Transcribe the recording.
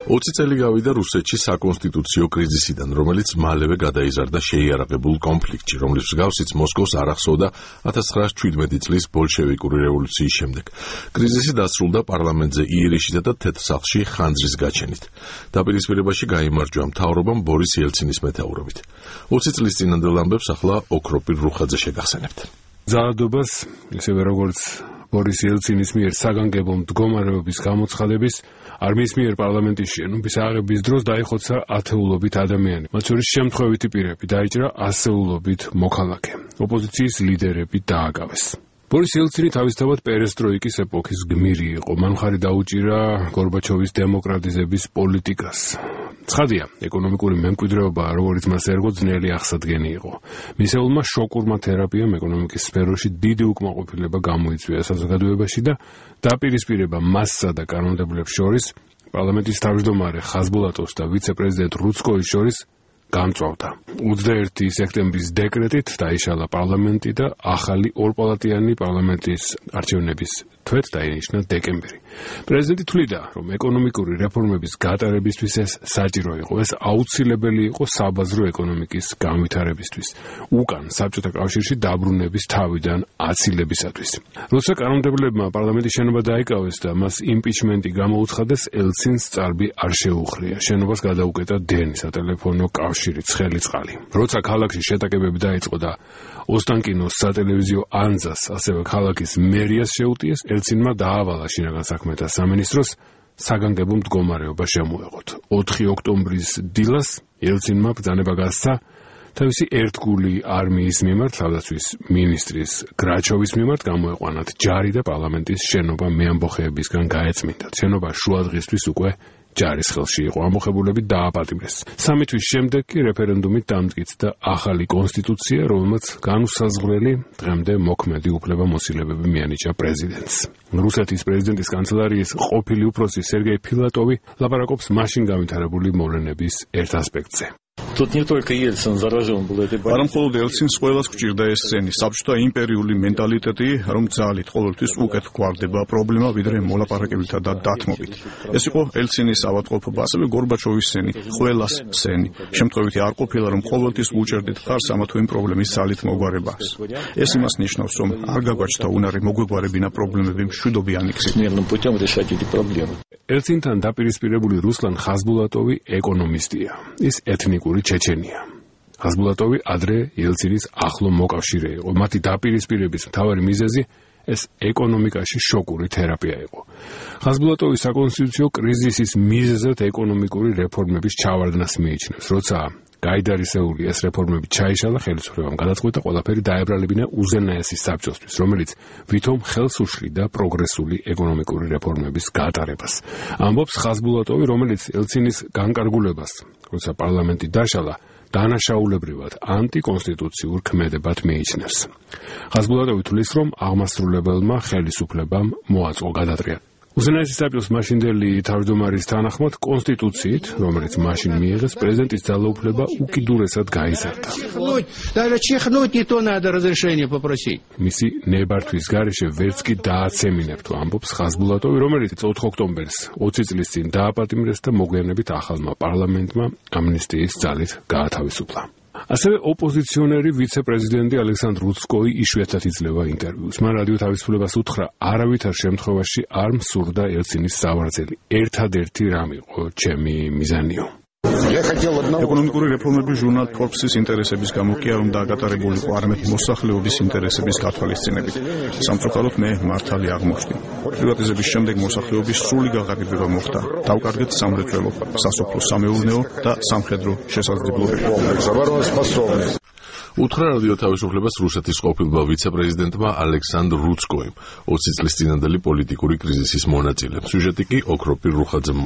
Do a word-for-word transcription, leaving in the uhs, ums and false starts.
ოცი წელი გავიდა რუსეთში საკონსტიტუციო კრიზისიდან, რომელიც მალევე გადაიზარდა შეიარაღებულ კონფლიქტში, რომლის მსგავსიც მოსკოვს არ ახსოვდა ათას ცხრაასი შვიდმეტი წლის ბოლშევიკური რევოლუციის შემდეგ. კრიზისი დასრულდა პარლამენტზე იერიშითა და თეთრ სახლში ხანძრის გაჩენით. დაპირისპირებაში გაიმარჯვა მთავრობამ ბორის იელცინის მეთაურობით. ოცი წლის წინანდელ ამბებს ახლა ოქროპირ რუხაძე შეგახსენებთ. ძალადობას, ისევე როგორც ბორის იელცინის მიერ საგანგებო მდგომარეობის გამოცხადების, არმიის მიერ პარლამენტის შენობის აღების დროს დაიხოცა ათეულობით ადამიანი, მათ შორის შემთხვევითი პირები, დაიჭრა ასეულობით მოქალაქე. ოპოზიციის ლიდერები დააგავეს. ბორის იელცინი თავისთავად პერესტროიკის ეპოქის გმირი იყო, მან მხარი დაუჭირა გორბაჩოვის დემოკრატიზების პოლიტიკას. ცხადია, ეკონომიკური მემკვიდრეობა, როგორც მას ერგო, ძნელი აღსადგენი იყო. მისეულმა შოკურმა თერაპიამ ეკონომიკის სფეროში დიდი უკმაყოფილება გამოიწვია საზოგადოებაში და დაპირისპირება მასსა და კანონმდებლებს შორის, პარლამენტის თავმჯდომარე ხაზბულატოვს და ვიცე-პრეზიდენტ რუცკოის შორის გამწვავდა. ოცდაერთი სექტემბრის დეკრეტით დაიშალა პარლამენტი და ახალი ორპალატიანი პარლამენტის არჩევნების თვეთ დაინიშნა დეკემბერი. პრეზიდენტი თვლიდა, რომ ეკონომიკური რეფორმების გატარებისთვის ეს საჭირო იყო, ეს აუცილებელი იყო საბაზრო ეკონომიკის განვითარებისთვის, უკან საბჭოთა კავშირში დაბრუნების თავიდან აცილებისათვის. როცა კანონმდებლებმა პარლამენტის შენობა დაიკავეს და მას იმპიჩმენტი გამოუცხადეს, ელცინს წარბი არ შეუხრია. შენობას გადაუკეტა დენი, სატელეფონო კავშირი, ცხელი წყალი. როცა ქალაქში შეტაკებები დაიწყო და ოსტანკინოს სატელევიზიო ანძას, ასევე ქალაქის მერიას შეუტიეს, ელცინმა დაავალა შინაგან საქმეთა სამინისტროს საგანგებო მდგომარეობა შემოეღოთ. ოთხი ოქტომბრის დილას ელცინმა ბრძანება გასცა თავისი ერთგული არმიის მიმართ, თავდაცვის მინისტრის გრაჩოვის მიმართ გამოეყვანათ ჯარი და პარლამენტის შენობა მეამბოხეებისგან გაეწმინდათ. შენობა შუადღისთვის უკვე ჯარის ხელში იყო, ამბოხებულები დააპატიმრეს. სამი თვის შემდეგ კი რეფერენდუმით დამტკიცდა ახალი კონსტიტუცია, რომელმაც განუსაზღვრელი დღემდე მოქმედი უფლებამოსილებები მიანიჭა პრეზიდენტს. რუსეთის პრეზიდენტის კანცელარიის ყოფილი უფროსი სერგეი ფილატოვი ლაპარაკობს მაშინ განვითარებული მოვლენების ერთ ასპექტზე. Тут не только Ельцин заражен был этой болезнью. Არა მხოლოდ ელცინს ყველას გვჭირდა ეს სცენი, საბჭოთა იმპერიული მენტალიტეტი, რომ ძალით ყოველთვის უკეთ გვარდება პრობლემა, ვიდრე მოლაპარაკებითა და დათმობით. ეს იყო ელცინის ავადმყოფობა, ასევე გორბაჩოვის სცენი, ყველას სცენი. შემთხვევითი არ ყოფილა, რომ ყოველთვის უჭერდით ხარს ამა თუ იმ პრობლემის ძალით მოგვარებას. ეს იმას ნიშნავს, რომ არ გაგვაჩნდა უნარი მოგვეგვარებინა პრობლემები მშვიდობიანი გზით. Мирным путем решать эти проблемы. ელცინთან დაპირისპირებული რუსლან ხაზბულატოვი ეკონომისტია. ის ეთნიკური ჩეჩენია. ხაზბულატოვი ადრე ელცინის ახლო მოკავშირე იყო. მათი დაპირისპირების მთავარი მიზეზი ეს ეკონომიკაში შოკური თერაპია იყო. ხაზბულატოვის საკონსტიტუციო კრიზისის მიზეზად ეკონომიკური რეფორმების ჩავარდნას მიიჩნევს, როცა გაიდარისეული ეს რეფორმები ჩაიშალა, ხელისუფლებამ გადაწყვიტა ყველაფერი დაებრალებინა უზენაესი საბჭოსთვის, რომელიც ვითომ ხელს უშლიდა პროგრესული ეკონომიკური რეფორმების გატარებას. ამბობს ხაზბულატოვი, რომელიც ელცინის განკარგულებას, როცა პარლამენტი დაშალა, დანაშაულებრივად ანტიკონსტიტუციურ ქმედებად მიიჩნევს. ხაზბულატოვი თვლის, რომ აღმასრულებელმა ხელისუფლებამ მოაწყო გადატრიალება. უზენაესი საბჭოს მაშინდელი თავმჯდომარის თანახმად კონსტიტუციით, რომელიც მაშინ მიიღეს, პრეზიდენტის ძალაუფლება უკიდურესად გაიზარდა. მისი ნებართვის გარეშე ვერც კი დააცემინებთ, ამბობს ხაზბულატოვი, რომელიც ოთხ ოქტომბერს ოცი წლის წინ დააპატიმრეს და მოგვიანებით ახალმა პარლამენტმა ამნისტიის ძალით გაათავისუფლა. ასევე ოპოზიციონერი ვიცე-პრეზიდენტი ალექსანდრ რუცკოი იშვიათად იძლევა ინტერვიუს. მან რადიო თავისუფლებას უთხრა, არავითარ შემთხვევაში არ მსურდა ელცინის სავარძელი. ერთადერთი რამ იყო ჩემი მიზანიო. ეკონომიკური რეფორმები ჟურნალ Forbes-ის ინტერესების გამო კი არ უნდა გატარებულიყო, არამედ მოსახლეობის ინტერესების გათვალისწინებით. სამწუხაროდ მე მართალი აღმოჩნდი. პრივატიზების შემდეგ მოსახლეობის სრული გაღაგიბება მოხდა. დავკარგეთ სამრეწველო, სასოფლო-სამეურნეო და სამხედრო შესაძლებლობები. უთხრა რადიო თავისუფლებას რუსეთის ყოფილმა ვიცე-პრეზიდენტმა ალექსანდრ რუცკოიმ, ოცი წლის წინანდელი პოლიტიკური კრიზისის მონაწილემ. სიუჟეტი კი ოქროპირ რუხაძემ